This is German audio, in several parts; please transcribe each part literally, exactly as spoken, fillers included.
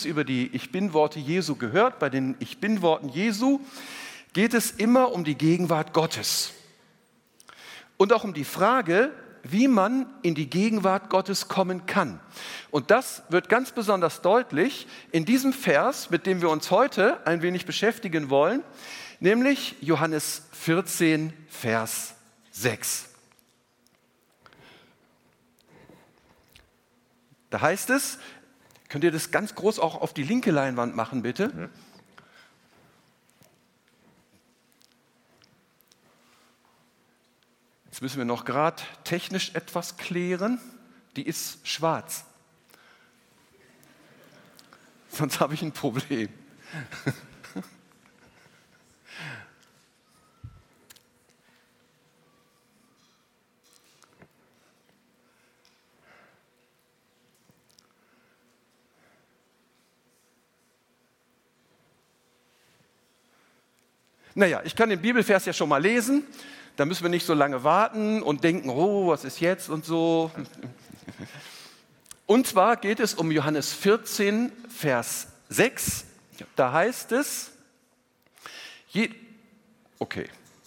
über die Ich-Bin-Worte Jesu gehört. Bei den Ich-Bin-Worten Jesu geht es immer um die Gegenwart Gottes und auch um die Frage, wie man in die Gegenwart Gottes kommen kann. Und das wird ganz besonders deutlich in diesem Vers, mit dem wir uns heute ein wenig beschäftigen wollen, nämlich Johannes vierzehn, Vers sechs. Da heißt es, könnt ihr das ganz groß auch auf die linke Leinwand machen, bitte? Ja. Jetzt müssen wir noch gerade technisch etwas klären. Die ist schwarz. Sonst habe ich ein Problem. Naja, ich kann den Bibelvers ja schon mal lesen, da müssen wir nicht so lange warten und denken, oh, was ist jetzt und so. Und zwar geht es um Johannes vierzehn, Vers sechs, da heißt es, je, okay,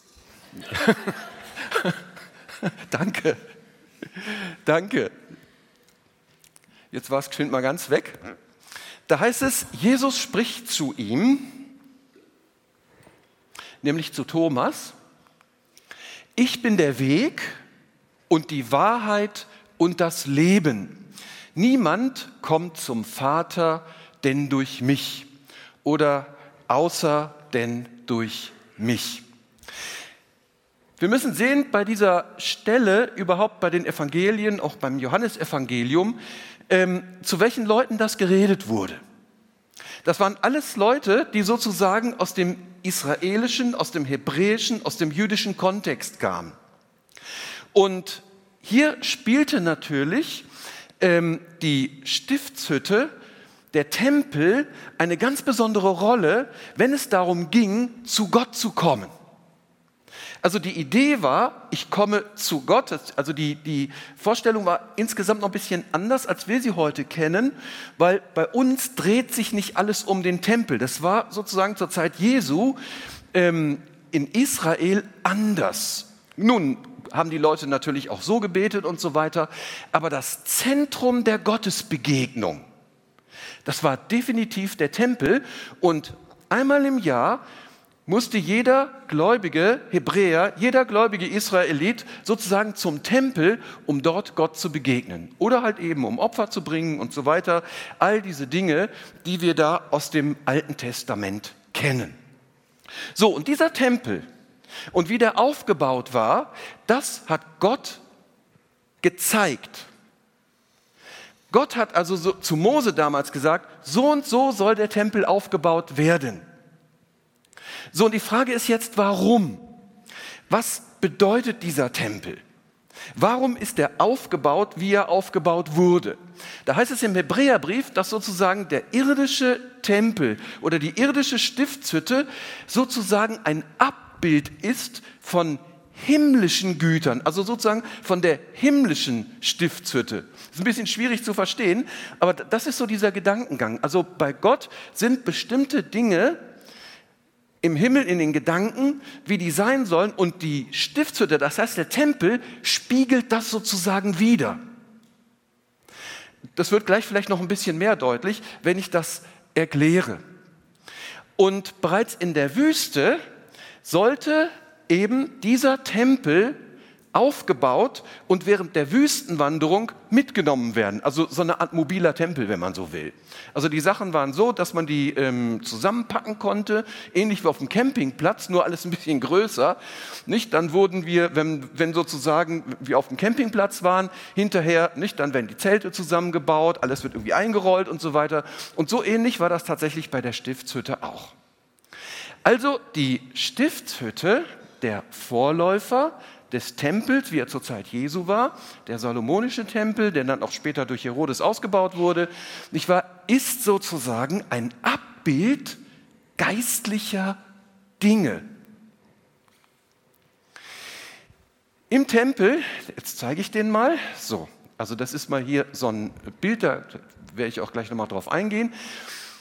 danke, danke, jetzt war es geschwind mal ganz weg, da heißt es, Jesus spricht zu ihm, nämlich zu Thomas, ich bin der Weg und die Wahrheit und das Leben. Niemand kommt zum Vater, denn durch mich oder außer denn durch mich. Wir müssen sehen, bei dieser Stelle, überhaupt bei den Evangelien, auch beim Johannesevangelium, ähm, zu welchen Leuten das geredet wurde. Das waren alles Leute, die sozusagen aus dem israelischen, aus dem hebräischen, aus dem jüdischen Kontext kamen. Und hier spielte natürlich ähm, die Stiftshütte, der Tempel, eine ganz besondere Rolle, wenn es darum ging, zu Gott zu kommen. Also die Idee war, ich komme zu Gott, also die, die Vorstellung war insgesamt noch ein bisschen anders, als wir sie heute kennen, weil bei uns dreht sich nicht alles um den Tempel. Das war sozusagen zur Zeit Jesu ähm, in Israel anders. Nun haben die Leute natürlich auch so gebetet und so weiter, aber das Zentrum der Gottesbegegnung, das war definitiv der Tempel und einmal im Jahr musste jeder gläubige Hebräer, jeder gläubige Israelit sozusagen zum Tempel, um dort Gott zu begegnen. Oder halt eben, um Opfer zu bringen und so weiter. All diese Dinge, die wir da aus dem Alten Testament kennen. So, und dieser Tempel und wie der aufgebaut war, das hat Gott gezeigt. Gott hat also so, zu Mose damals gesagt, so und so soll der Tempel aufgebaut werden. So, und die Frage ist jetzt, warum? Was bedeutet dieser Tempel? Warum ist er aufgebaut, wie er aufgebaut wurde? Da heißt es im Hebräerbrief, dass sozusagen der irdische Tempel oder die irdische Stiftshütte sozusagen ein Abbild ist von himmlischen Gütern, also sozusagen von der himmlischen Stiftshütte. Das ist ein bisschen schwierig zu verstehen, aber das ist so dieser Gedankengang. Also bei Gott sind bestimmte Dinge im Himmel in den Gedanken, wie die sein sollen, und die Stiftshütte, das heißt der Tempel, spiegelt das sozusagen wider. Das wird gleich vielleicht noch ein bisschen mehr deutlich, wenn ich das erkläre. Und bereits in der Wüste sollte eben dieser Tempel aufgebaut und während der Wüstenwanderung mitgenommen werden. Also so eine Art mobiler Tempel, wenn man so will. Also die Sachen waren so, dass man die ähm, zusammenpacken konnte, ähnlich wie auf dem Campingplatz, nur alles ein bisschen größer. Nicht? Dann wurden wir, wenn, wenn sozusagen wir auf dem Campingplatz waren, hinterher, nicht? Dann werden die Zelte zusammengebaut, alles wird irgendwie eingerollt und so weiter. Und so ähnlich war das tatsächlich bei der Stiftshütte auch. Also die Stiftshütte, der Vorläufer des Tempels, wie er zur Zeit Jesu war, der salomonische Tempel, der dann auch später durch Herodes ausgebaut wurde, nicht wahr, ist sozusagen ein Abbild geistlicher Dinge. Im Tempel, jetzt zeige ich den mal, so, also das ist mal hier so ein Bild, da werde ich auch gleich nochmal drauf eingehen.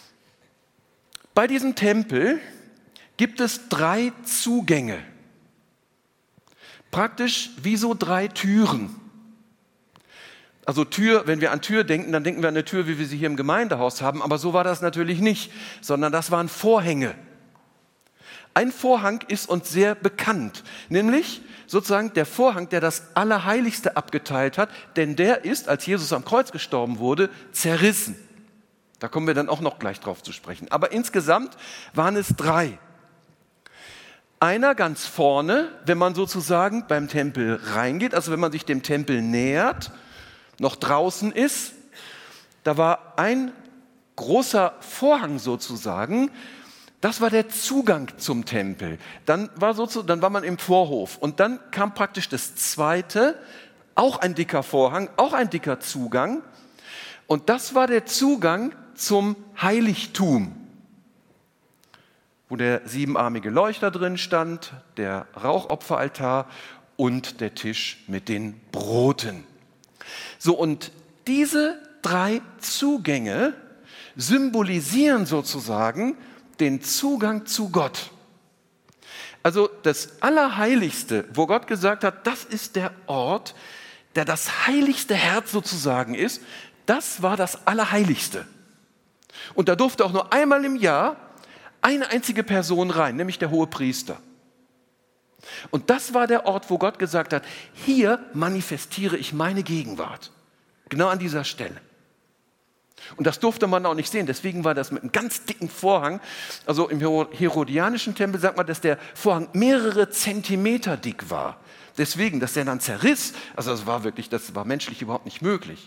Bei diesem Tempel gibt es drei Zugänge. Praktisch wie so drei Türen. Also Tür, wenn wir an Tür denken, dann denken wir an eine Tür, wie wir sie hier im Gemeindehaus haben, aber so war das natürlich nicht, sondern das waren Vorhänge. Ein Vorhang ist uns sehr bekannt, nämlich sozusagen der Vorhang, der das Allerheiligste abgeteilt hat, denn der ist, als Jesus am Kreuz gestorben wurde, zerrissen. Da kommen wir dann auch noch gleich drauf zu sprechen. Aber insgesamt waren es drei. Einer ganz vorne, wenn man sozusagen beim Tempel reingeht, also wenn man sich dem Tempel nähert, noch draußen ist, da war ein großer Vorhang sozusagen, das war der Zugang zum Tempel. Dann war, sozusagen, dann war man im Vorhof und dann kam praktisch das zweite, auch ein dicker Vorhang, auch ein dicker Zugang und das war der Zugang zum Heiligtum, wo der siebenarmige Leuchter drin stand, der Rauchopferaltar und der Tisch mit den Broten. So, und diese drei Zugänge symbolisieren sozusagen den Zugang zu Gott. Also das Allerheiligste, wo Gott gesagt hat, das ist der Ort, der das heiligste Herz sozusagen ist, das war das Allerheiligste. Und da durfte auch nur einmal im Jahr eine einzige Person rein, nämlich der Hohepriester. Und das war der Ort, wo Gott gesagt hat, hier manifestiere ich meine Gegenwart. Genau an dieser Stelle. Und das durfte man auch nicht sehen, deswegen war das mit einem ganz dicken Vorhang. Also im herodianischen Tempel sagt man, dass der Vorhang mehrere Zentimeter dick war. Deswegen, dass der dann zerriss, also das war wirklich, das war menschlich überhaupt nicht möglich.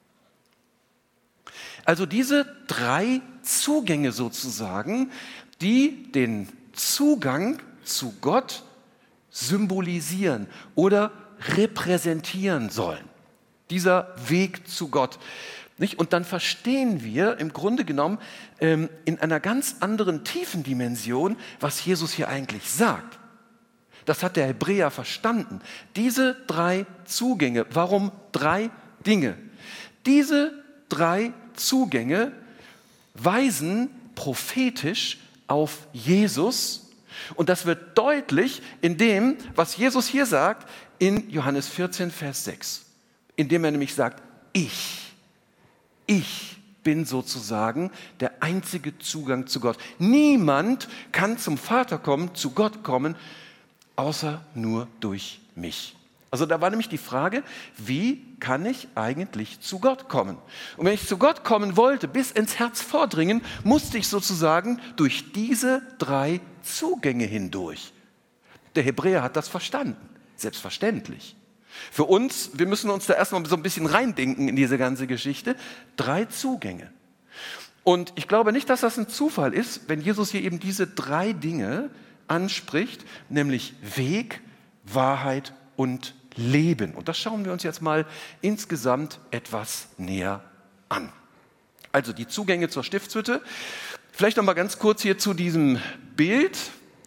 Also diese drei Zugänge sozusagen, die den Zugang zu Gott symbolisieren oder repräsentieren sollen. Dieser Weg zu Gott. Nicht? Und dann verstehen wir im Grunde genommen ähm, in einer ganz anderen tiefen Dimension, was Jesus hier eigentlich sagt. Das hat der Hebräer verstanden. Diese drei Zugänge, warum drei Dinge? Diese drei Zugänge weisen prophetisch auf Jesus und das wird deutlich in dem, was Jesus hier sagt in Johannes vierzehn, Vers sechs, indem er nämlich sagt, ich, ich bin sozusagen der einzige Zugang zu Gott. Niemand kann zum Vater kommen, zu Gott kommen, außer nur durch mich. Also da war nämlich die Frage, wie kann ich eigentlich zu Gott kommen? Und wenn ich zu Gott kommen wollte, bis ins Herz vordringen, musste ich sozusagen durch diese drei Zugänge hindurch. Der Hebräer hat das verstanden, selbstverständlich. Für uns, wir müssen uns da erstmal so ein bisschen reindenken in diese ganze Geschichte. Drei Zugänge. Und ich glaube nicht, dass das ein Zufall ist, wenn Jesus hier eben diese drei Dinge anspricht, nämlich Weg, Wahrheit und Leben. Und das schauen wir uns jetzt mal insgesamt etwas näher an. Also die Zugänge zur Stiftshütte. Vielleicht noch mal ganz kurz hier zu diesem Bild.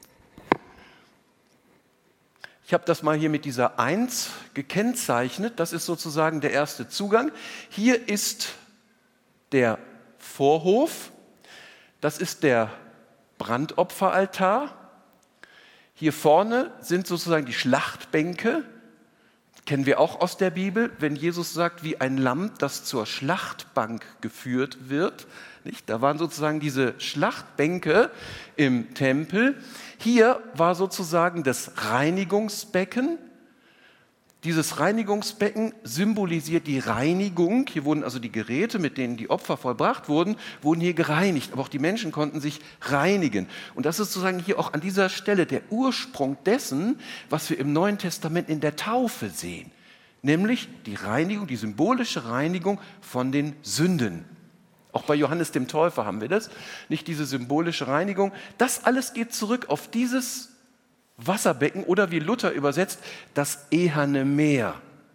Ich habe das mal hier mit dieser eins gekennzeichnet. Das ist sozusagen der erste Zugang. Hier ist der Vorhof. Das ist der Brandopferaltar. Hier vorne sind sozusagen die Schlachtbänke. Kennen wir auch aus der Bibel, wenn Jesus sagt, wie ein Lamm, das zur Schlachtbank geführt wird. Nicht? Da waren sozusagen diese Schlachtbänke im Tempel. Hier war sozusagen das Reinigungsbecken. Dieses Reinigungsbecken symbolisiert die Reinigung. Hier wurden also die Geräte, mit denen die Opfer vollbracht wurden, wurden hier gereinigt. Aber auch die Menschen konnten sich reinigen. Und das ist sozusagen hier auch an dieser Stelle der Ursprung dessen, was wir im Neuen Testament in der Taufe sehen. Nämlich die Reinigung, die symbolische Reinigung von den Sünden. Auch bei Johannes dem Täufer haben wir das. Nicht diese symbolische Reinigung. Das alles geht zurück auf dieses Wasserbecken oder wie Luther übersetzt, das eherne Meer.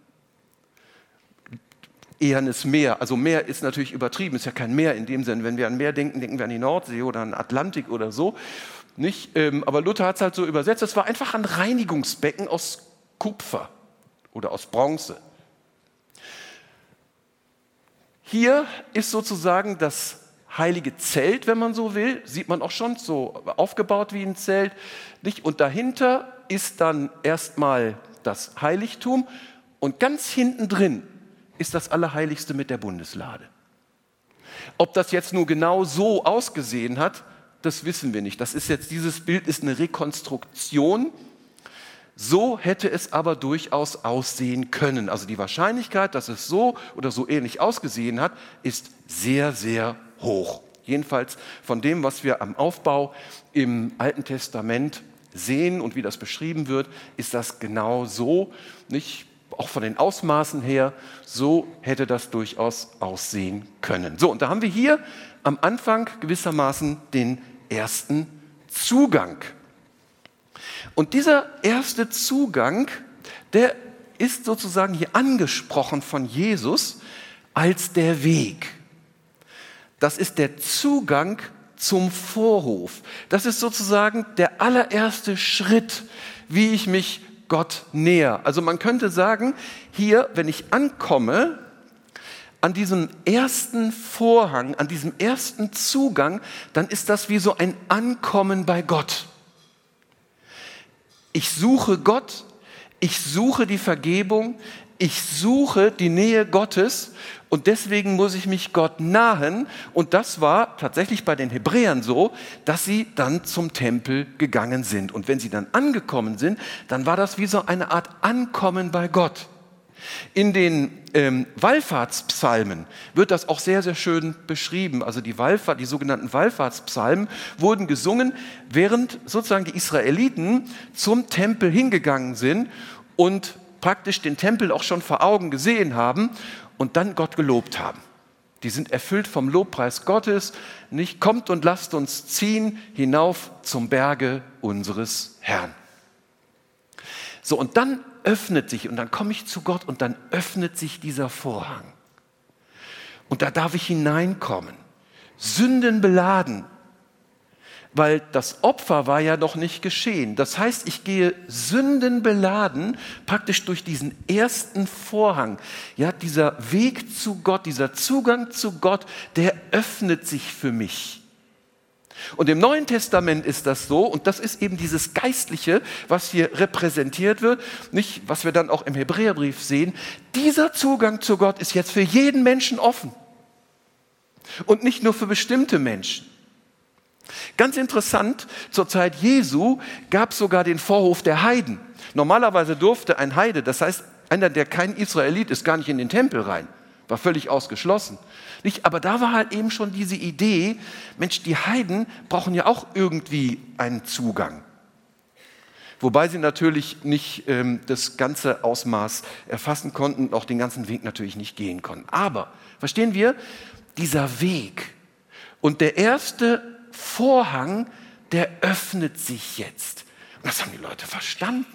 Ehernes Meer, also Meer ist natürlich übertrieben, ist ja kein Meer in dem Sinn. Wenn wir an Meer denken, denken wir an die Nordsee oder an den Atlantik oder so. Nicht? Aber Luther hat es halt so übersetzt, es war einfach ein Reinigungsbecken aus Kupfer oder aus Bronze. Hier ist sozusagen das heilige Zelt, wenn man so will, sieht man auch schon, so aufgebaut wie ein Zelt, nicht? Und dahinter ist dann erstmal das Heiligtum und ganz hinten drin ist das Allerheiligste mit der Bundeslade. Ob das jetzt nur genau so ausgesehen hat, das wissen wir nicht. Das ist jetzt, dieses Bild ist eine Rekonstruktion. So hätte es aber durchaus aussehen können. Also die Wahrscheinlichkeit, dass es so oder so ähnlich ausgesehen hat, ist sehr, sehr hoch. Jedenfalls von dem, was wir am Aufbau im Alten Testament sehen und wie das beschrieben wird, ist das genau so, nicht? Auch von den Ausmaßen her, so hätte das durchaus aussehen können. So, und da haben wir hier am Anfang gewissermaßen den ersten Zugang. Und dieser erste Zugang, der ist sozusagen hier angesprochen von Jesus als der Weg. Das ist der Zugang zum Vorhof. Das ist sozusagen der allererste Schritt, wie ich mich Gott näher. Also man könnte sagen, hier, wenn ich ankomme, an diesem ersten Vorhang, an diesem ersten Zugang, dann ist das wie so ein Ankommen bei Gott. Ich suche Gott, ich suche die Vergebung, ich suche die Nähe Gottes und deswegen muss ich mich Gott nahen. Und das war tatsächlich bei den Hebräern so, dass sie dann zum Tempel gegangen sind. Und wenn sie dann angekommen sind, dann war das wie so eine Art Ankommen bei Gott. In den ähm, Wallfahrtspsalmen wird das auch sehr, sehr schön beschrieben. Also die, Wallfahrt, die sogenannten Wallfahrtspsalmen wurden gesungen, während sozusagen die Israeliten zum Tempel hingegangen sind und praktisch den Tempel auch schon vor Augen gesehen haben und dann Gott gelobt haben. Die sind erfüllt vom Lobpreis Gottes, nicht? Kommt und lasst uns ziehen hinauf zum Berge unseres Herrn. So, und dann öffnet sich, und dann komme ich zu Gott und dann öffnet sich dieser Vorhang. Und da darf ich hineinkommen, sündenbeladen, weil das Opfer war ja noch nicht geschehen. Das heißt, ich gehe sündenbeladen praktisch durch diesen ersten Vorhang. Ja, dieser Weg zu Gott, dieser Zugang zu Gott, der öffnet sich für mich. Und im Neuen Testament ist das so, und das ist eben dieses Geistliche, was hier repräsentiert wird, nicht, was wir dann auch im Hebräerbrief sehen. Dieser Zugang zu Gott ist jetzt für jeden Menschen offen und nicht nur für bestimmte Menschen. Ganz interessant, zur Zeit Jesu gab es sogar den Vorhof der Heiden. Normalerweise durfte ein Heide, das heißt einer, der kein Israelit ist, gar nicht in den Tempel rein. War völlig ausgeschlossen. Nicht? Aber da war halt eben schon diese Idee, Mensch, die Heiden brauchen ja auch irgendwie einen Zugang. Wobei sie natürlich nicht ähm, das ganze Ausmaß erfassen konnten und auch den ganzen Weg natürlich nicht gehen konnten. Aber, verstehen wir, dieser Weg und der erste Vorhang, der öffnet sich jetzt. Und das haben die Leute verstanden.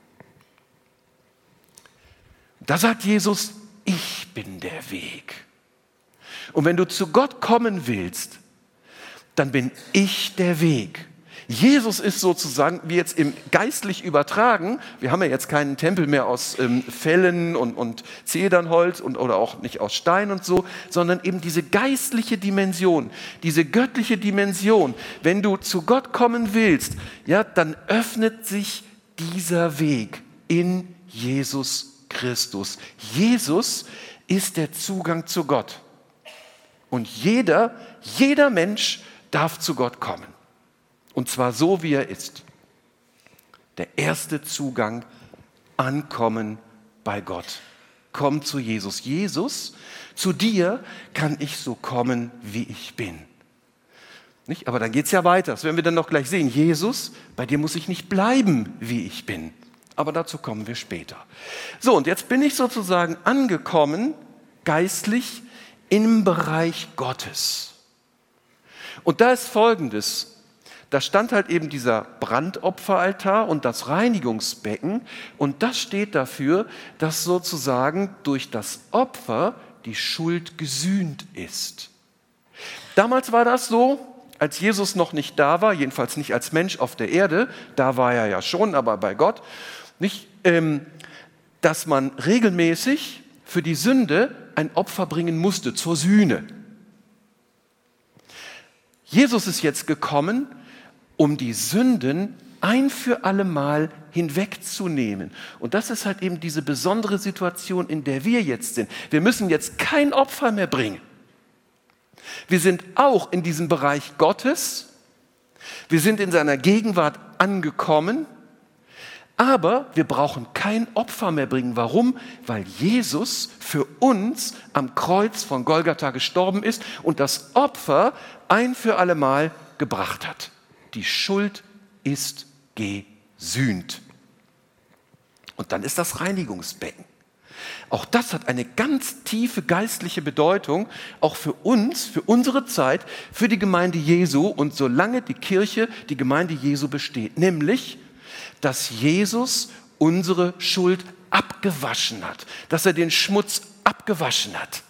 Da sagt Jesus, ich bin der Weg. Und wenn du zu Gott kommen willst, dann bin ich der Weg. Jesus ist sozusagen, wie jetzt im geistlich übertragen, wir haben ja jetzt keinen Tempel mehr aus ähm, Fellen und, und Zedernholz und, oder auch nicht aus Stein und so, sondern eben diese geistliche Dimension, diese göttliche Dimension. Wenn du zu Gott kommen willst, ja, dann öffnet sich dieser Weg in Jesus Christus. Jesus ist der Zugang zu Gott. Und jeder, jeder Mensch darf zu Gott kommen. Und zwar so, wie er ist. Der erste Zugang, ankommen bei Gott. Komm zu Jesus. Jesus, zu dir kann ich so kommen, wie ich bin. Nicht? Aber dann geht es ja weiter. Das werden wir dann noch gleich sehen. Jesus, bei dir muss ich nicht bleiben, wie ich bin. Aber dazu kommen wir später. So, und jetzt bin ich sozusagen angekommen, geistlich, im Bereich Gottes. Und da ist Folgendes. Da stand halt eben dieser Brandopferaltar und das Reinigungsbecken und das steht dafür, dass sozusagen durch das Opfer die Schuld gesühnt ist. Damals war das so, als Jesus noch nicht da war, jedenfalls nicht als Mensch auf der Erde, da war er ja schon, aber bei Gott, nicht, ähm, dass man regelmäßig für die Sünde ein Opfer bringen musste zur Sühne. Jesus ist jetzt gekommen, um die Sünden ein für alle Mal hinwegzunehmen. Und das ist halt eben diese besondere Situation, in der wir jetzt sind. Wir müssen jetzt kein Opfer mehr bringen. Wir sind auch in diesem Bereich Gottes. Wir sind in seiner Gegenwart angekommen. Aber wir brauchen kein Opfer mehr bringen. Warum? Weil Jesus für uns am Kreuz von Golgatha gestorben ist und das Opfer ein für alle Mal gebracht hat. Die Schuld ist gesühnt. Und dann ist das Reinigungsbecken. Auch das hat eine ganz tiefe geistliche Bedeutung, auch für uns, für unsere Zeit, für die Gemeinde Jesu und solange die Kirche, die Gemeinde Jesu besteht. Nämlich, dass Jesus unsere Schuld abgewaschen hat, dass er den Schmutz abgewaschen hat.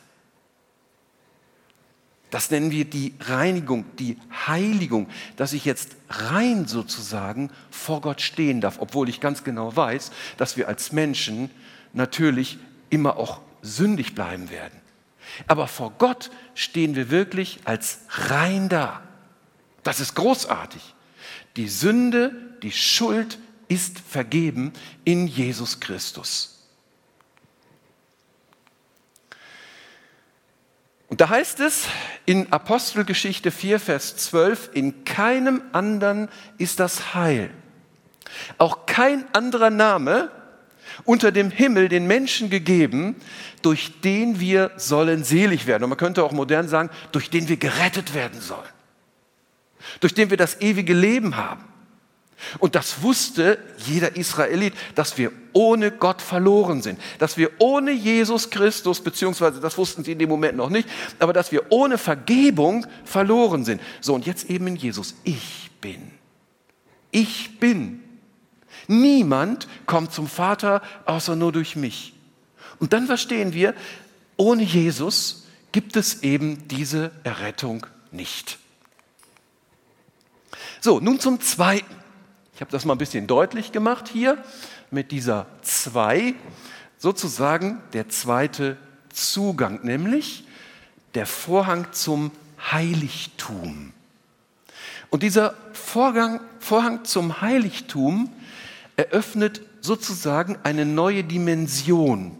Das nennen wir die Reinigung, die Heiligung, dass ich jetzt rein sozusagen vor Gott stehen darf, obwohl ich ganz genau weiß, dass wir als Menschen natürlich immer auch sündig bleiben werden. Aber vor Gott stehen wir wirklich als rein da. Das ist großartig. Die Sünde, die Schuld ist vergeben in Jesus Christus. Und da heißt es in Apostelgeschichte vier, Vers zwölf, in keinem anderen ist das Heil. Auch kein anderer Name unter dem Himmel den Menschen gegeben, durch den wir sollen selig werden. Und man könnte auch modern sagen, durch den wir gerettet werden sollen. Durch den wir das ewige Leben haben. Und das wusste jeder Israelit, dass wir ohne Gott verloren sind. Dass wir ohne Jesus Christus, beziehungsweise das wussten sie in dem Moment noch nicht, aber dass wir ohne Vergebung verloren sind. So, und jetzt eben in Jesus. Ich bin. Ich bin. Niemand kommt zum Vater, außer nur durch mich. Und dann verstehen wir, ohne Jesus gibt es eben diese Errettung nicht. So, nun zum Zweiten. Ich habe das mal ein bisschen deutlich gemacht hier mit dieser zwei, sozusagen der zweite Zugang, nämlich der Vorhang zum Heiligtum. Und dieser Vorgang, Vorhang zum Heiligtum eröffnet sozusagen eine neue Dimension.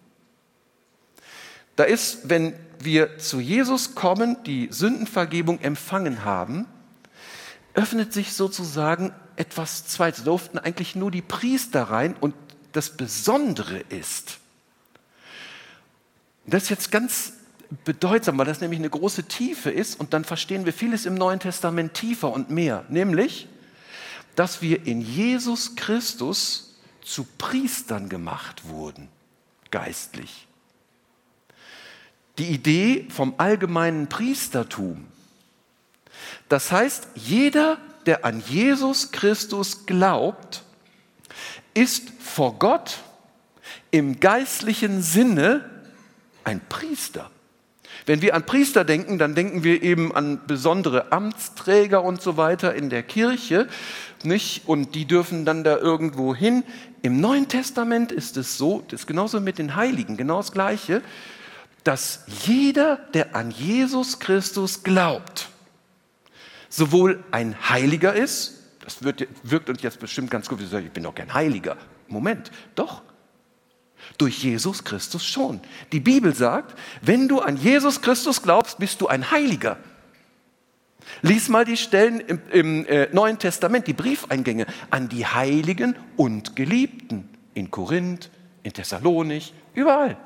Da ist, wenn wir zu Jesus kommen, die Sündenvergebung empfangen haben, öffnet sich sozusagen etwas Zweites. Da durften eigentlich nur die Priester rein und das Besondere ist, das ist jetzt ganz bedeutsam, weil das nämlich eine große Tiefe ist und dann verstehen wir vieles im Neuen Testament tiefer und mehr, nämlich, dass wir in Jesus Christus zu Priestern gemacht wurden, geistlich. Die Idee vom allgemeinen Priestertum. Das heißt, jeder, der an Jesus Christus glaubt, ist vor Gott im geistlichen Sinne ein Priester. Wenn wir an Priester denken, dann denken wir eben an besondere Amtsträger und so weiter in der Kirche, nicht? Und die dürfen dann da irgendwo hin. Im Neuen Testament ist es so, das ist genauso mit den Heiligen, genau das Gleiche, dass jeder, der an Jesus Christus glaubt, sowohl ein Heiliger ist, das wird, wirkt uns jetzt bestimmt ganz gut, ich bin doch kein Heiliger. Moment, doch. Durch Jesus Christus schon. Die Bibel sagt, wenn du an Jesus Christus glaubst, bist du ein Heiliger. Lies mal die Stellen im, im äh, Neuen Testament, die Briefeingänge an die Heiligen und Geliebten. In Korinth, in Thessalonich, überall.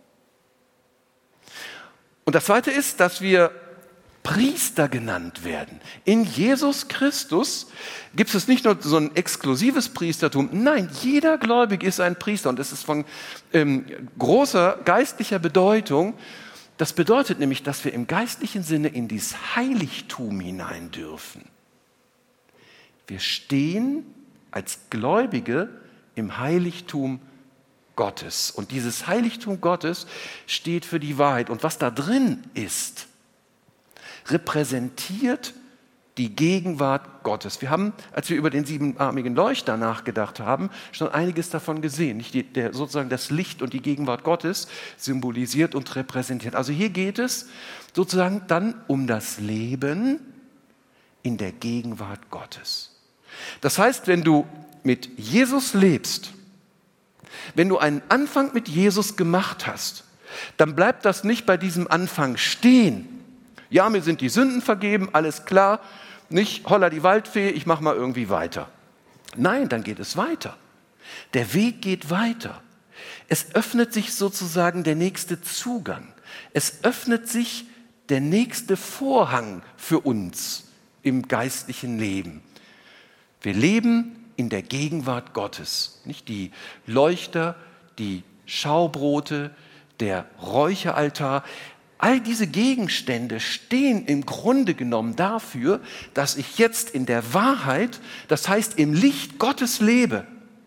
Und das Zweite ist, dass wir Priester genannt werden. In Jesus Christus gibt es nicht nur so ein exklusives Priestertum, nein, jeder Gläubige ist ein Priester und es ist von ähm, großer geistlicher Bedeutung. Das bedeutet nämlich, dass wir im geistlichen Sinne in dieses Heiligtum hinein dürfen. Wir stehen als Gläubige im Heiligtum Gottes und dieses Heiligtum Gottes steht für die Wahrheit und was da drin ist, repräsentiert die Gegenwart Gottes. Wir haben, als wir über den siebenarmigen Leuchter nachgedacht haben, schon einiges davon gesehen. Nicht die, der, sozusagen das Licht und die Gegenwart Gottes symbolisiert und repräsentiert. Also hier geht es sozusagen dann um das Leben in der Gegenwart Gottes. Das heißt, wenn du mit Jesus lebst, wenn du einen Anfang mit Jesus gemacht hast, dann bleibt das nicht bei diesem Anfang stehen. Ja, mir sind die Sünden vergeben, alles klar, nicht holla die Waldfee, ich mache mal irgendwie weiter. Nein, dann geht es weiter. Der Weg geht weiter. Es öffnet sich sozusagen der nächste Zugang. Es öffnet sich der nächste Vorhang für uns im geistlichen Leben. Wir leben in der Gegenwart Gottes. Nicht die Leuchter, die Schaubrote, der Räucheraltar. All diese Gegenstände stehen im Grunde genommen dafür, dass ich jetzt in der Wahrheit, das heißt im Licht Gottes lebe.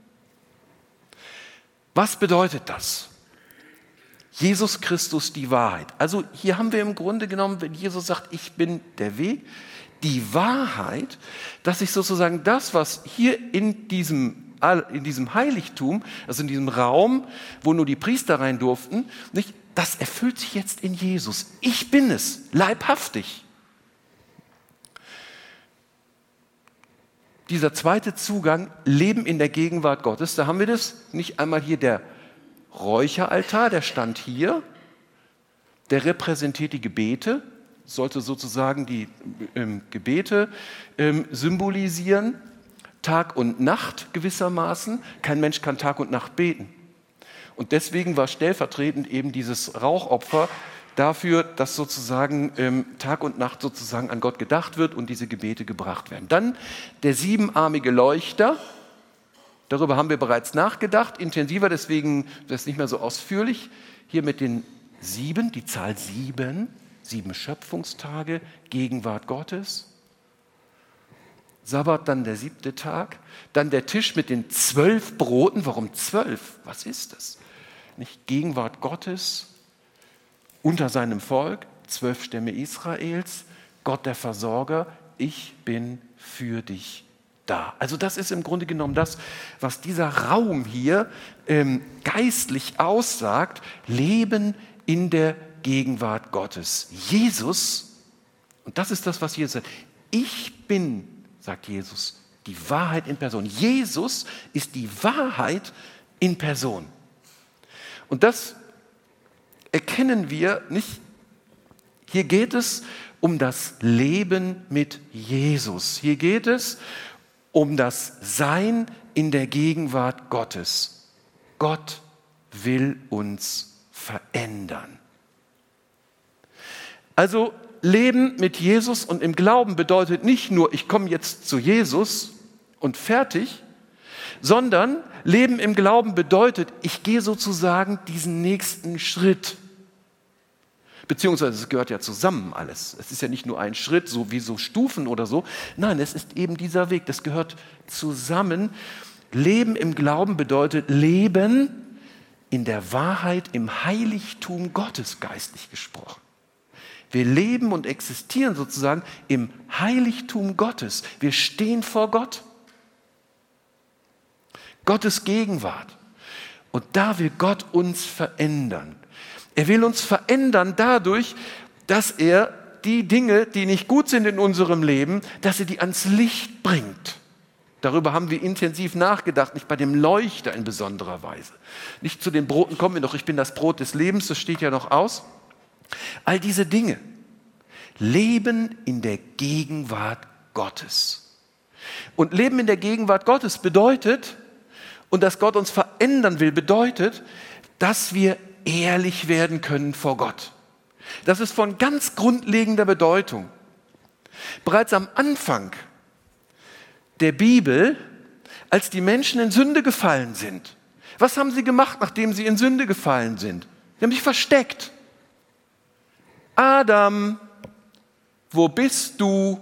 Was bedeutet das? Jesus Christus, die Wahrheit. Also hier haben wir im Grunde genommen, wenn Jesus sagt, ich bin der Weg, die Wahrheit, dass ich sozusagen das, was hier in diesem, in diesem Heiligtum, also in diesem Raum, wo nur die Priester rein durften, nicht, das erfüllt sich jetzt in Jesus. Ich bin es, leibhaftig. Dieser zweite Zugang, Leben in der Gegenwart Gottes, da haben wir das, nicht einmal hier der Räucheraltar, der stand hier, der repräsentiert die Gebete, sollte sozusagen die ähm, Gebete ähm, symbolisieren, Tag und Nacht gewissermaßen. Kein Mensch kann Tag und Nacht beten. Und deswegen war stellvertretend eben dieses Rauchopfer dafür, dass sozusagen ähm, Tag und Nacht sozusagen an Gott gedacht wird und diese Gebete gebracht werden. Dann der siebenarmige Leuchter. Darüber haben wir bereits nachgedacht, intensiver, deswegen das ist nicht mehr so ausführlich. Hier mit den sieben, die Zahl sieben, sieben Schöpfungstage, Gegenwart Gottes. Sabbat, dann der siebte Tag. Dann der Tisch mit den zwölf Broten. Warum zwölf? Was ist das? Nicht Gegenwart Gottes unter seinem Volk, zwölf Stämme Israels, Gott der Versorger, ich bin für dich da. Also das ist im Grunde genommen das, was dieser Raum hier ähm, geistlich aussagt, Leben in der Gegenwart Gottes. Jesus, und das ist das, was Jesus sagt, ich bin, sagt Jesus, die Wahrheit in Person. Jesus ist die Wahrheit in Person. Und das erkennen wir nicht. Hier geht es um das Leben mit Jesus. Hier geht es um das Sein in der Gegenwart Gottes. Gott will uns verändern. Also Leben mit Jesus und im Glauben bedeutet nicht nur, ich komme jetzt zu Jesus und fertig, sondern Leben im Glauben bedeutet, ich gehe sozusagen diesen nächsten Schritt. Beziehungsweise es gehört ja zusammen alles. Es ist ja nicht nur ein Schritt, so wie so Stufen oder so. Nein, es ist eben dieser Weg, das gehört zusammen. Leben im Glauben bedeutet Leben in der Wahrheit, im Heiligtum Gottes, geistlich gesprochen. Wir leben und existieren sozusagen im Heiligtum Gottes. Wir stehen vor Gott. Gottes Gegenwart. Und da will Gott uns verändern. Er will uns verändern dadurch, dass er die Dinge, die nicht gut sind in unserem Leben, dass er die ans Licht bringt. Darüber haben wir intensiv nachgedacht, nicht bei dem Leuchter in besonderer Weise. Nicht zu den Broten kommen wir noch, ich bin das Brot des Lebens, das steht ja noch aus. All diese Dinge. Leben in der Gegenwart Gottes. Und Leben in der Gegenwart Gottes bedeutet, und dass Gott uns verändern will, bedeutet, dass wir ehrlich werden können vor Gott. Das ist von ganz grundlegender Bedeutung. Bereits am Anfang der Bibel, als die Menschen in Sünde gefallen sind, was haben sie gemacht, nachdem sie in Sünde gefallen sind? Sie haben sich versteckt. Adam, wo bist du?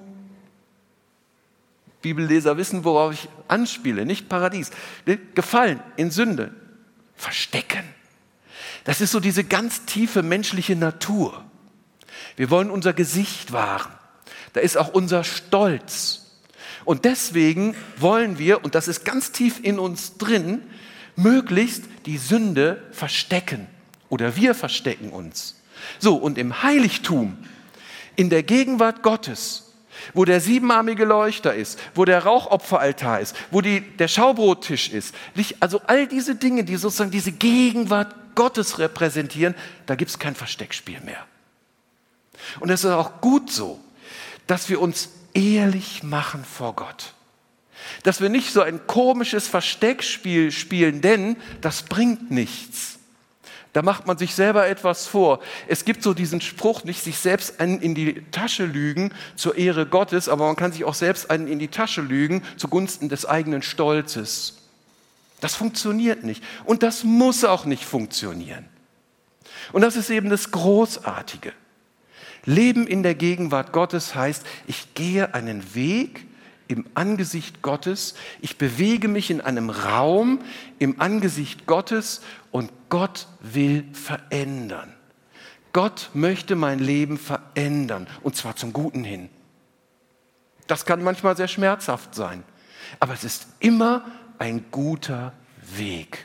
Bibelleser wissen, worauf ich anspiele, nicht Paradies. Gefallen in Sünde, verstecken. Das ist so diese ganz tiefe menschliche Natur. Wir wollen unser Gesicht wahren. Da ist auch unser Stolz. Und deswegen wollen wir, und das ist ganz tief in uns drin, möglichst die Sünde verstecken. Oder wir verstecken uns. So, und im Heiligtum, in der Gegenwart Gottes, wo der siebenarmige Leuchter ist, wo der Rauchopferaltar ist, wo die, der Schaubrottisch ist. Also all diese Dinge, die sozusagen diese Gegenwart Gottes repräsentieren, da gibt es kein Versteckspiel mehr. Und es ist auch gut so, dass wir uns ehrlich machen vor Gott. Dass wir nicht so ein komisches Versteckspiel spielen, denn das bringt nichts. Da macht man sich selber etwas vor. Es gibt so diesen Spruch, nicht sich selbst einen in die Tasche lügen zur Ehre Gottes, aber man kann sich auch selbst einen in die Tasche lügen zugunsten des eigenen Stolzes. Das funktioniert nicht und das muss auch nicht funktionieren. Und das ist eben das Großartige. Leben in der Gegenwart Gottes heißt, ich gehe einen Weg im Angesicht Gottes, ich bewege mich in einem Raum im Angesicht Gottes und Gott will verändern. Gott möchte mein Leben verändern und zwar zum Guten hin. Das kann manchmal sehr schmerzhaft sein, aber es ist immer ein guter Weg.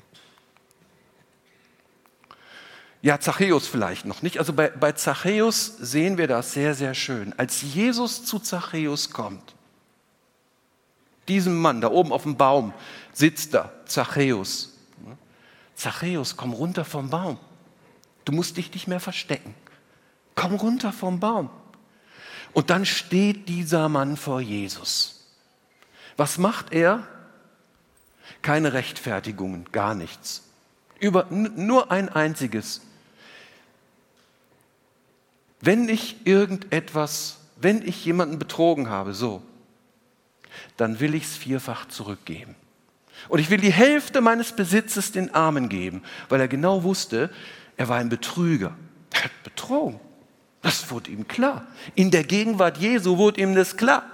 Ja, Zachäus vielleicht noch nicht. Also bei, bei Zachäus sehen wir das sehr, sehr schön. Als Jesus zu Zachäus kommt, diesem Mann da oben auf dem Baum sitzt da, Zachäus. Zachäus, komm runter vom Baum. Du musst dich nicht mehr verstecken. Komm runter vom Baum. Und dann steht dieser Mann vor Jesus. Was macht er? Keine Rechtfertigungen, gar nichts. Über, nur ein einziges. Wenn ich irgendetwas, wenn ich jemanden betrogen habe, so, dann will ich es vierfach zurückgeben. Und ich will die Hälfte meines Besitzes den Armen geben, weil er genau wusste, er war ein Betrüger. Er hat betrogen. Das wurde ihm klar. In der Gegenwart Jesu wurde ihm das klar.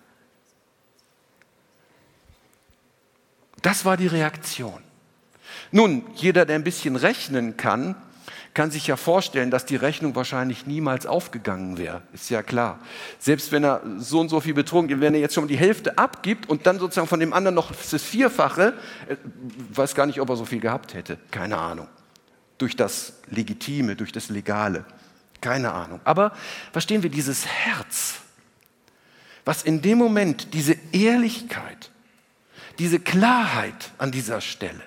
Das war die Reaktion. Nun, jeder, der ein bisschen rechnen kann, kann sich ja vorstellen, dass die Rechnung wahrscheinlich niemals aufgegangen wäre. Ist ja klar. Selbst wenn er so und so viel betrogen, wenn er jetzt schon die Hälfte abgibt und dann sozusagen von dem anderen noch das Vierfache, weiß gar nicht, ob er so viel gehabt hätte. Keine Ahnung. Durch das Legitime, durch das Legale. Keine Ahnung. Aber verstehen wir dieses Herz, was in dem Moment diese Ehrlichkeit, diese Klarheit an dieser Stelle.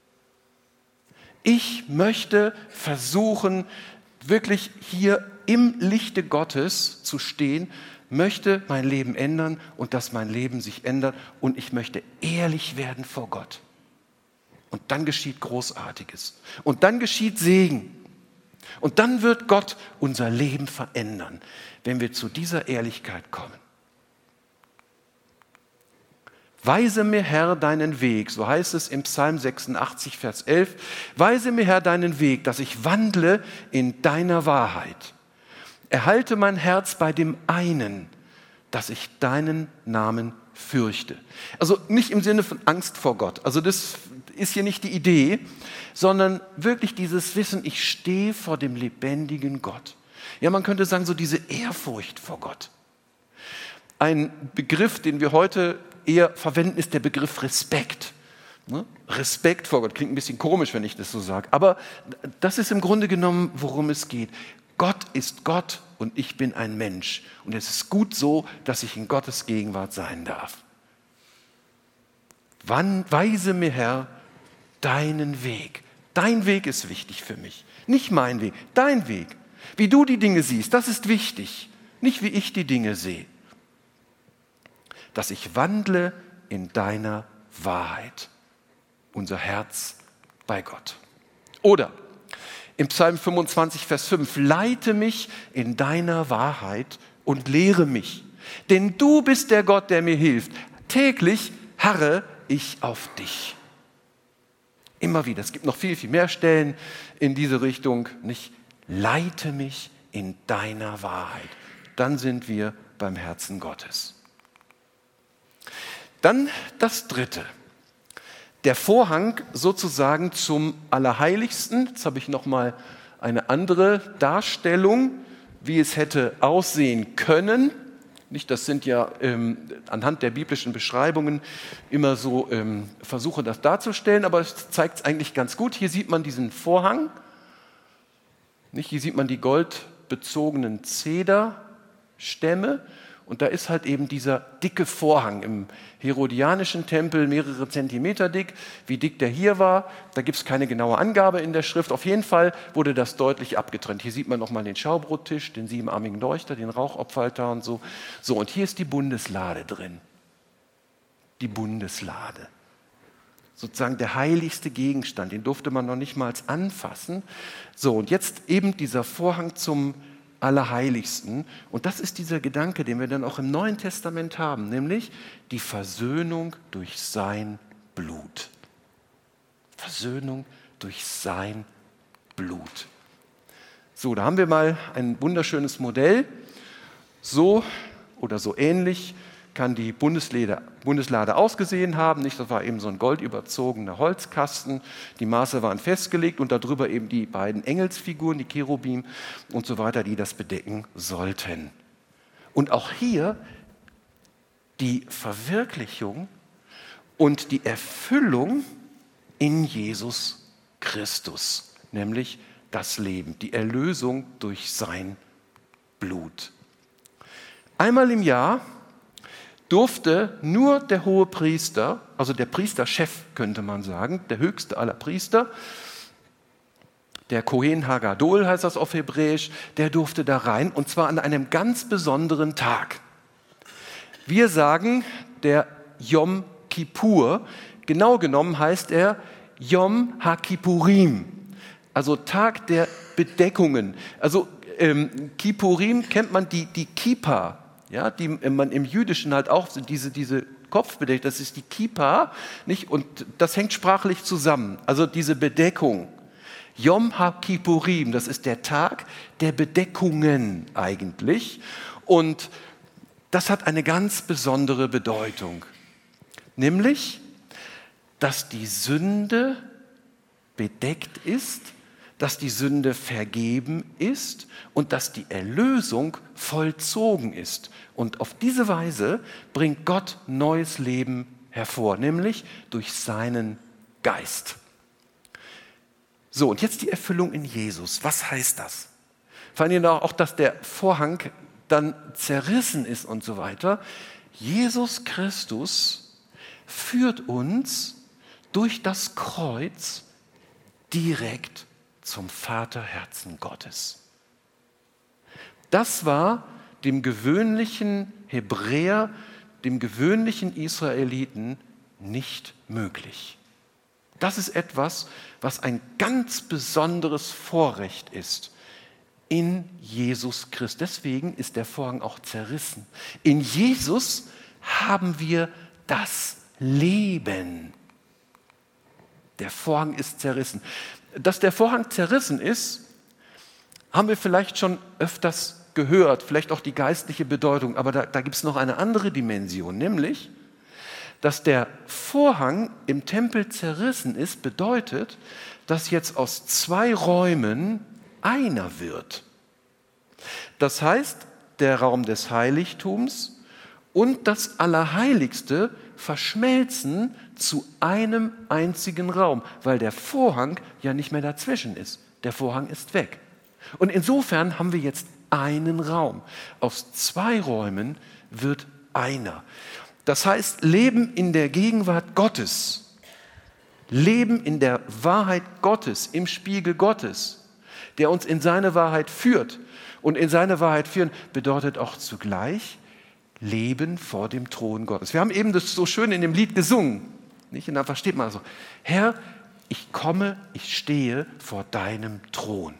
Ich möchte versuchen, wirklich hier im Lichte Gottes zu stehen, möchte mein Leben ändern und dass mein Leben sich ändert und ich möchte ehrlich werden vor Gott. Und dann geschieht Großartiges. Und dann geschieht Segen. Und dann wird Gott unser Leben verändern, wenn wir zu dieser Ehrlichkeit kommen. Weise mir, Herr, deinen Weg, so heißt es im Psalm sechsundachtzig, Vers elf. Weise mir, Herr, deinen Weg, dass ich wandle in deiner Wahrheit. Erhalte mein Herz bei dem einen, dass ich deinen Namen fürchte. Also nicht im Sinne von Angst vor Gott. Also das ist hier nicht die Idee, sondern wirklich dieses Wissen, ich stehe vor dem lebendigen Gott. Ja, man könnte sagen, so diese Ehrfurcht vor Gott. Ein Begriff, den wir heute eher verwenden, ist der Begriff Respekt. Respekt vor Gott klingt ein bisschen komisch, wenn ich das so sage, aber das ist im Grunde genommen, worum es geht. Gott ist Gott und ich bin ein Mensch. Und es ist gut so, dass ich in Gottes Gegenwart sein darf. Wann weise mir, Herr, deinen Weg. Dein Weg ist wichtig für mich, nicht mein Weg, dein Weg. Wie du die Dinge siehst, das ist wichtig, nicht wie ich die Dinge sehe. Dass ich wandle in deiner Wahrheit. Unser Herz bei Gott. Oder im Psalm fünfundzwanzig, Vers fünf, leite mich in deiner Wahrheit und lehre mich. Denn du bist der Gott, der mir hilft. Täglich harre ich auf dich. Immer wieder. Es gibt noch viel, viel mehr Stellen in diese Richtung. Nicht leite mich in deiner Wahrheit. Dann sind wir beim Herzen Gottes. Dann das Dritte. Der Vorhang sozusagen zum Allerheiligsten. Jetzt habe ich nochmal eine andere Darstellung, wie es hätte aussehen können. Nicht, das sind ja ähm, anhand der biblischen Beschreibungen immer so ähm, Versuche, das darzustellen, aber es zeigt es eigentlich ganz gut. Hier sieht man diesen Vorhang. Nicht, hier sieht man die goldbezogenen Zederstämme Und da ist halt eben dieser dicke Vorhang im herodianischen Tempel, mehrere Zentimeter dick. Wie dick der hier war, da gibt es keine genaue Angabe in der Schrift. Auf jeden Fall wurde das deutlich abgetrennt. Hier sieht man nochmal den Schaubrottisch, den siebenarmigen Leuchter, den Rauchopferaltar und so. So, und hier ist die Bundeslade drin. Die Bundeslade. Sozusagen der heiligste Gegenstand, den durfte man noch nicht mal anfassen. So, und jetzt eben dieser Vorhang zum Allerheiligsten. Und das ist dieser Gedanke, den wir dann auch im Neuen Testament haben, nämlich die Versöhnung durch sein Blut. Versöhnung durch sein Blut. So, da haben wir mal ein wunderschönes Modell. So oder so ähnlich kann die Bundeslade, Bundeslade ausgesehen haben. Nicht, das war eben so ein goldüberzogener Holzkasten. Die Maße waren festgelegt und darüber eben die beiden Engelsfiguren, die Cherubim und so weiter, die das bedecken sollten. Und auch hier die Verwirklichung und die Erfüllung in Jesus Christus, nämlich das Leben, die Erlösung durch sein Blut. Einmal im Jahr durfte nur der Hohepriester, also der Priesterchef könnte man sagen, der höchste aller Priester, der Kohen Hagadol heißt das auf Hebräisch, der durfte da rein und zwar an einem ganz besonderen Tag. Wir sagen der Yom Kippur, genau genommen heißt er Yom HaKippurim, also Tag der Bedeckungen. Also ähm, Kippurim kennt man die, die Kippa, ja, die man im Jüdischen halt auch, diese, diese Kopfbedeckung, das ist die Kippa, nicht? Und das hängt sprachlich zusammen. Also diese Bedeckung. Yom HaKippurim, das ist der Tag der Bedeckungen eigentlich. Und das hat eine ganz besondere Bedeutung. Nämlich, dass die Sünde bedeckt ist, dass die Sünde vergeben ist und dass die Erlösung vollzogen ist. Und auf diese Weise bringt Gott neues Leben hervor, nämlich durch seinen Geist. So, und jetzt die Erfüllung in Jesus. Was heißt das? Vor allem auch, dass der Vorhang dann zerrissen ist und so weiter. Jesus Christus führt uns durch das Kreuz direkt zum Vaterherzen Gottes. Das war dem gewöhnlichen Hebräer, dem gewöhnlichen Israeliten nicht möglich. Das ist etwas, was ein ganz besonderes Vorrecht ist in Jesus Christus. Deswegen ist der Vorhang auch zerrissen. In Jesus haben wir das Leben. Der Vorhang ist zerrissen. Dass der Vorhang zerrissen ist, haben wir vielleicht schon öfters gehört, vielleicht auch die geistliche Bedeutung, aber da, da gibt es noch eine andere Dimension, nämlich, dass der Vorhang im Tempel zerrissen ist, bedeutet, dass jetzt aus zwei Räumen einer wird. Das heißt, der Raum des Heiligtums und das Allerheiligste verschmelzen zu einem einzigen Raum, weil der Vorhang ja nicht mehr dazwischen ist. Der Vorhang ist weg. Und insofern haben wir jetzt einen Raum. Aus zwei Räumen wird einer. Das heißt, Leben in der Gegenwart Gottes, Leben in der Wahrheit Gottes, im Spiegel Gottes, der uns in seine Wahrheit führt. Und in seine Wahrheit führen bedeutet auch zugleich Leben vor dem Thron Gottes. Wir haben eben das so schön in dem Lied gesungen. Nicht? Und dann versteht man so, Herr, ich komme, ich stehe vor deinem Thron.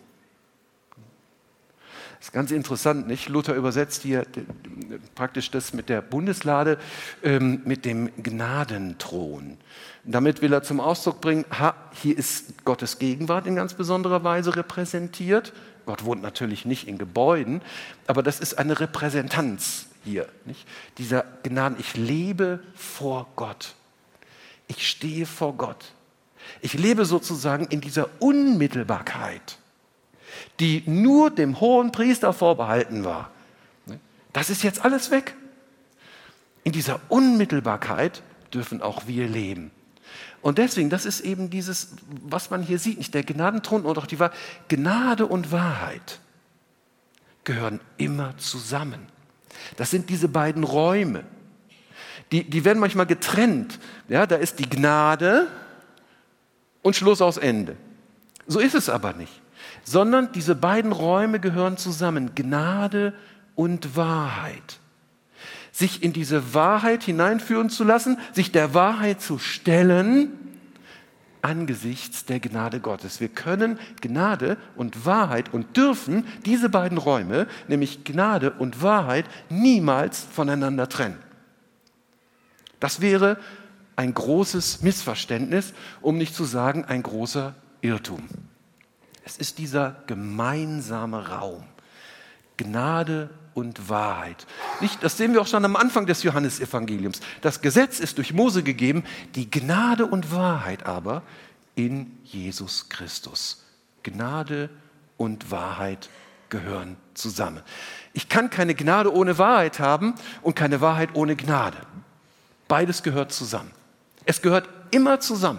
Das ist ganz interessant, nicht? Luther übersetzt hier praktisch das mit der Bundeslade ähm, mit dem Gnadenthron. Damit will er zum Ausdruck bringen, ha, hier ist Gottes Gegenwart in ganz besonderer Weise repräsentiert. Gott wohnt natürlich nicht in Gebäuden, aber das ist eine Repräsentanz hier. Nicht? Dieser Gnaden, ich lebe vor Gott. Ich stehe vor Gott. Ich lebe sozusagen in dieser Unmittelbarkeit, die nur dem hohen Priester vorbehalten war. Das ist jetzt alles weg. In dieser Unmittelbarkeit dürfen auch wir leben. Und deswegen, das ist eben dieses, was man hier sieht, nicht der Gnadenthron und auch die Wahrheit. Gnade und Wahrheit gehören immer zusammen. Das sind diese beiden Räume. Die, die werden manchmal getrennt. Ja, da ist die Gnade und Schluss aus Ende. So ist es aber nicht. Sondern diese beiden Räume gehören zusammen. Gnade und Wahrheit. Sich in diese Wahrheit hineinführen zu lassen, sich der Wahrheit zu stellen, angesichts der Gnade Gottes. Wir können Gnade und Wahrheit und dürfen diese beiden Räume, nämlich Gnade und Wahrheit, niemals voneinander trennen. Das wäre ein großes Missverständnis, um nicht zu sagen ein großer Irrtum. Es ist dieser gemeinsame Raum. Gnade und Wahrheit. Nicht, das sehen wir auch schon am Anfang des Johannesevangeliums. Das Gesetz ist durch Mose gegeben, die Gnade und Wahrheit aber in Jesus Christus. Gnade und Wahrheit gehören zusammen. Ich kann keine Gnade ohne Wahrheit haben und keine Wahrheit ohne Gnade. Beides gehört zusammen. Es gehört immer zusammen.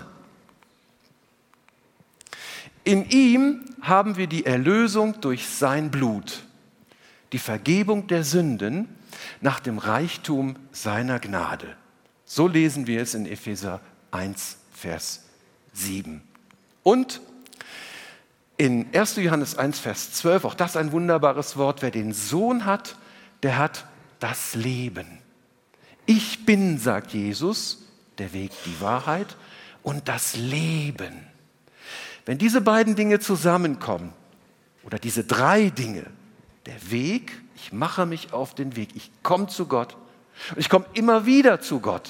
In ihm haben wir die Erlösung durch sein Blut, die Vergebung der Sünden nach dem Reichtum seiner Gnade. So lesen wir es in Epheser eins, Vers sieben. Und in erster Johannes eins, Vers zwölf, auch das ein wunderbares Wort, wer den Sohn hat, der hat das Leben. Ich bin, sagt Jesus, der Weg, die Wahrheit und das Leben. Wenn diese beiden Dinge zusammenkommen, oder diese drei Dinge, der Weg, ich mache mich auf den Weg, ich komme zu Gott und ich komme immer wieder zu Gott.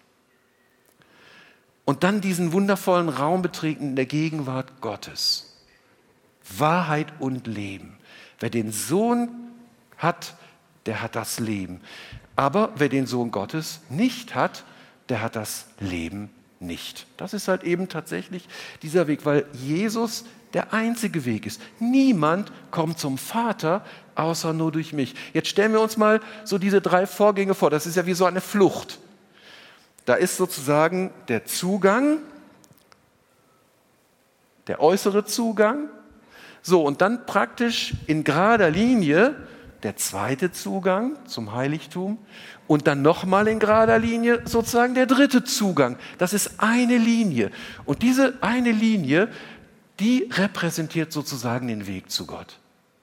Und dann diesen wundervollen Raum betreten in der Gegenwart Gottes. Wahrheit und Leben. Wer den Sohn hat, der hat das Leben. Aber wer den Sohn Gottes nicht hat, der hat das Leben nicht. Das ist halt eben tatsächlich dieser Weg, weil Jesus der einzige Weg ist. Niemand kommt zum Vater, außer nur durch mich. Jetzt stellen wir uns mal so diese drei Vorgänge vor. Das ist ja wie so eine Flucht. Da ist sozusagen der Zugang, der äußere Zugang. So, und dann praktisch in gerader Linie der zweite Zugang zum Heiligtum und dann nochmal in gerader Linie sozusagen der dritte Zugang. Das ist eine Linie. Und diese eine Linie, die repräsentiert sozusagen den Weg zu Gott.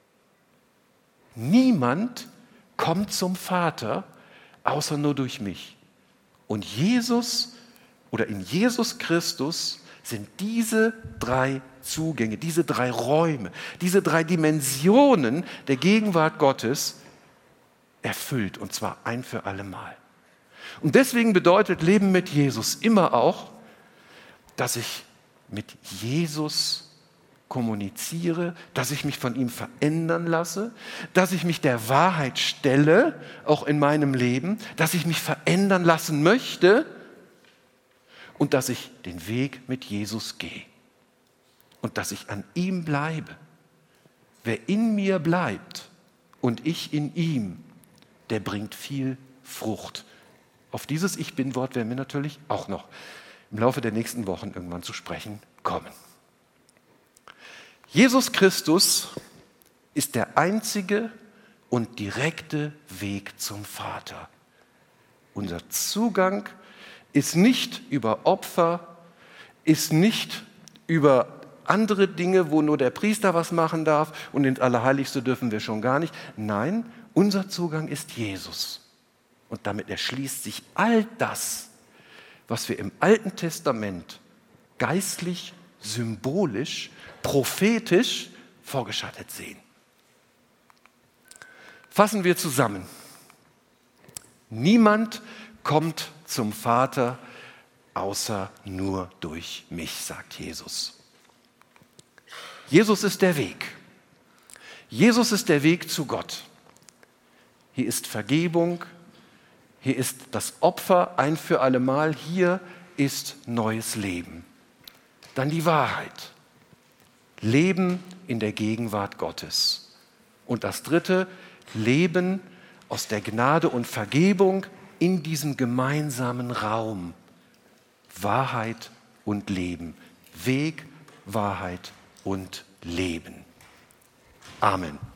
Niemand kommt zum Vater, außer nur durch mich. Und Jesus oder in Jesus Christus sind diese drei Zugänge, diese drei Räume, diese drei Dimensionen der Gegenwart Gottes erfüllt, und zwar ein für alle Mal. Und deswegen bedeutet Leben mit Jesus immer auch, dass ich mit Jesus kommuniziere, dass ich mich von ihm verändern lasse, dass ich mich der Wahrheit stelle, auch in meinem Leben, dass ich mich verändern lassen möchte und dass ich den Weg mit Jesus gehe und dass ich an ihm bleibe. Wer in mir bleibt und ich in ihm, der bringt viel Frucht. Auf dieses Ich Bin-Wort werden wir natürlich auch noch im Laufe der nächsten Wochen irgendwann zu sprechen kommen. Jesus Christus ist der einzige und direkte Weg zum Vater. Unser Zugang ist nicht über Opfer, ist nicht über andere Dinge, wo nur der Priester was machen darf und ins Allerheiligste dürfen wir schon gar nicht. Nein, unser Zugang ist Jesus. Und damit erschließt sich all das, was wir im Alten Testament geistlich, symbolisch, prophetisch vorgeschattet sehen. Fassen wir zusammen. Niemand kommt zum Vater, außer nur durch mich, sagt Jesus. Jesus ist der Weg. Jesus ist der Weg zu Gott. Hier ist Vergebung, hier ist das Opfer ein für allemal, hier ist neues Leben. Dann die Wahrheit. Leben in der Gegenwart Gottes. Und das dritte, Leben aus der Gnade und Vergebung in diesem gemeinsamen Raum. Wahrheit und Leben. Weg, Wahrheit und Leben. Amen.